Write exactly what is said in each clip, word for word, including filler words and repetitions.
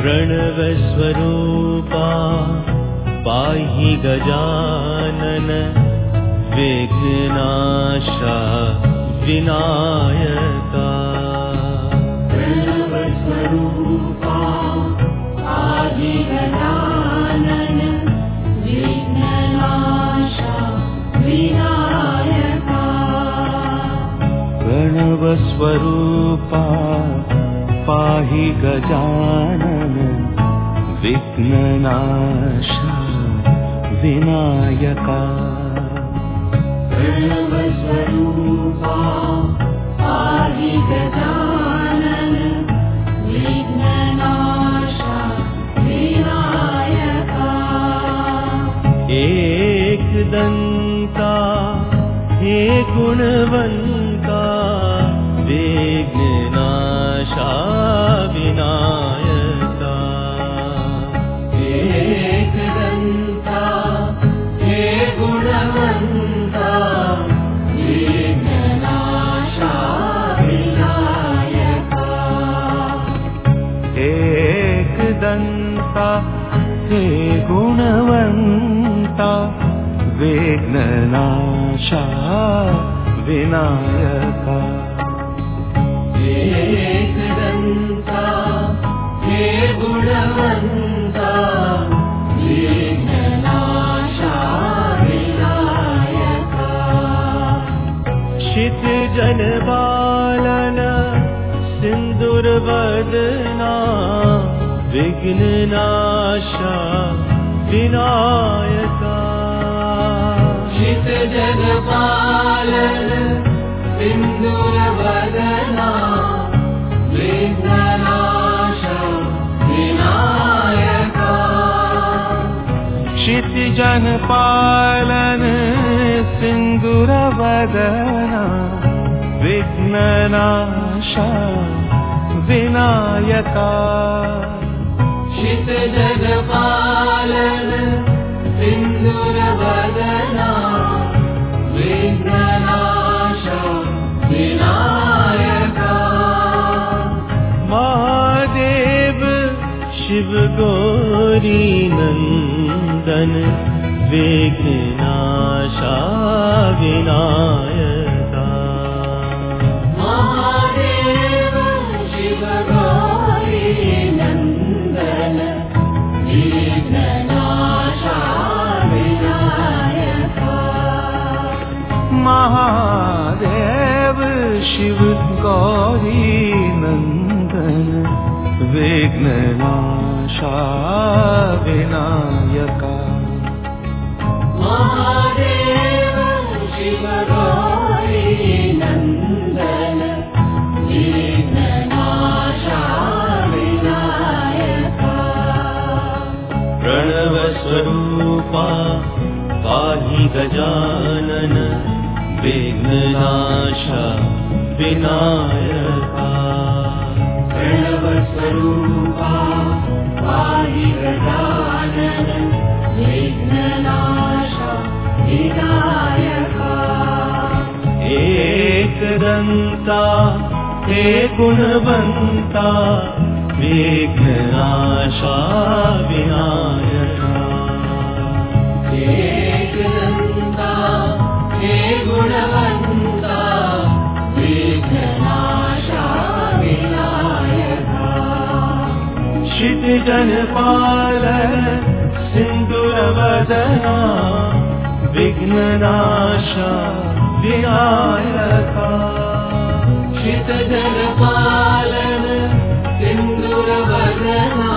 प्रणवस्वरूपा पाहि गजानन विघ्ननाशा विनायका। प्रणवस्वरूपा पाहि गजानन विघ्ननाशा विनायका। प्रणवस्वरूपा पाहि गजानन विघ्ननाशा विनायका। प्रणवस्वरूपा पाहि गजानन विघ्ननाशा विनायका। एकदन्ता हे गुणवन्ता विघ्ननाशा विनायका। एकदन्ता हे गुणवन्ता विघ्ननाशा विनायका। एकदन्ता हे गुणवन्ता विघ्ननाशा विनायका। एकदन्ता हे गुणवन्ता विघ्ननाशा विनायका। क्षितिजनपालन सिन्दूरवदना विघ्ननाशा विनायका। क्षितिजनपालन सिन्दूरवदना विघ्ननाशा विनायका। क्षितिजनपालन सिन्दूरवदना विघ्ननाशा विनायका। क्षितिजनपालन सिन्दूरवदना विघ्ननाशा विनायका। महादेव शिव गौरी नंदन विघ्ननाशा विनायका। महादेव शिव गौरी नंदन विघ्ननाशा विनायका। महादेव शिव गौरी नंदन विघ्ननाशा विनायका। महादेव शिव गौरी नंदन विघ्ननाशा विनायका। प्रणवस्वरूपा पाहि गजानन विघ्ननाशा विनायका। प्रणवस्वरूपा पाहि गजानन विघ्ननाशा विनायका। एकदन्ता हे गुणवन्ता विघ्ननाशा विनायका। एकदन्ता हे गुणवन्ता विघ्ननाशा विनायका। क्षितिजनपालन सिन्दूरवदना विघ्ननाशा विनायका। क्षितिजनपालन सिन्दूरवदना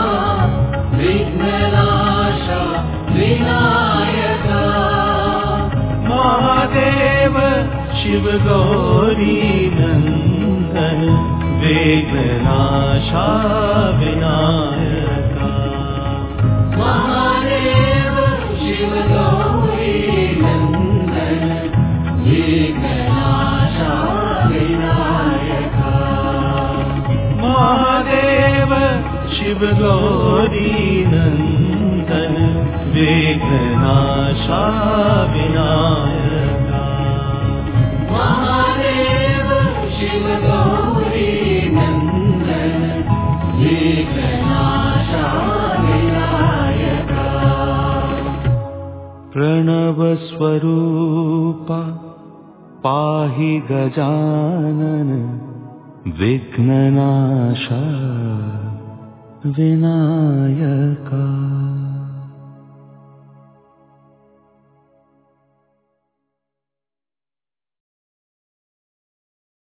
विघ्ननाशा विनायका। महादेव शिव गौरी नंदन विघ्ननाशा विनायका। महादेव शिव गौरी नंदन विघ्ननाशा विनायका। महादेव शिव गौरी नंदन विघ्ननाशा विनायका। महादेव शिव गौरी नंदन विघ्ननाशा प्रणवस्वरूपा पाहि गजानन विघ्ननाशा विनायका।